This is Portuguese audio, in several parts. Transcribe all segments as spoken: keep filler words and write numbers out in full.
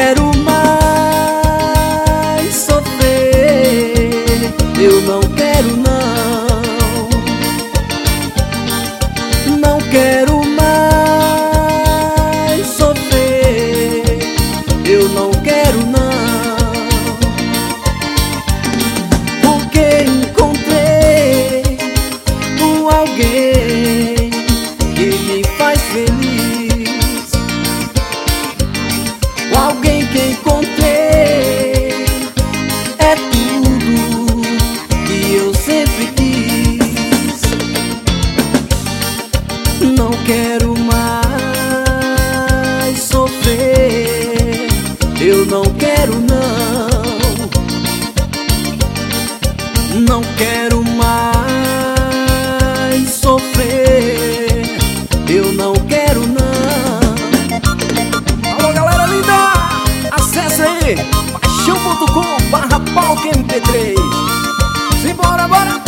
quero mais sofrer, eu não quero não. Não quero mais sofrer, eu não quero não. Porque encontrei um alguém que me faz feliz. O alguém que encontrei é tudo que eu sempre quis. Não quero mais sofrer, eu não quero não. Não quero mais sofrer, eu não quero não. Alô, galera linda! Acesse aí paixão ponto com barra palco M P três. Simbora, bora!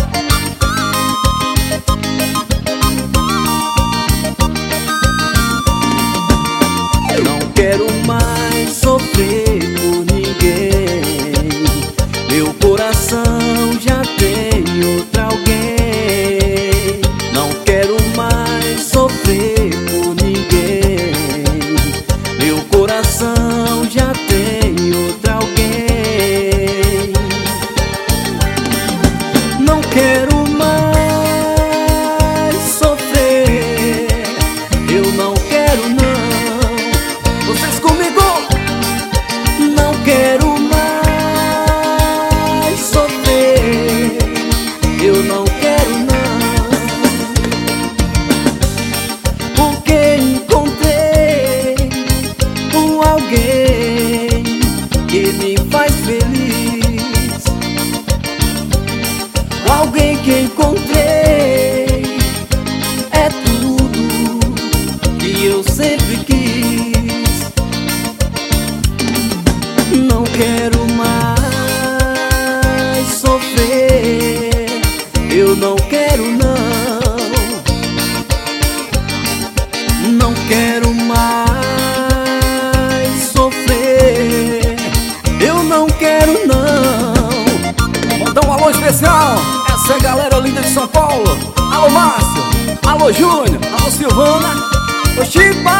Não quero mais sofrer por ninguém. Meu coração já tem outro alguém. Não quero mais sofrer por ninguém. Meu coração já tem outro alguém. Não quero mais sofrer, eu não quero não. Vocês comigo! Não quero mais sofrer, eu não quero não. Porque encontrei um alguém que me faz feliz. O alguém que encontrei é tudo que eu sempre quis. Não quero mais sofrer, eu não quero não. Não quero mais sofrer, eu não quero não. Mandar um alô especial, essa é a galera linda de São Paulo. Alô Márcio, alô Júnior, alô Silvana, ô Chipa.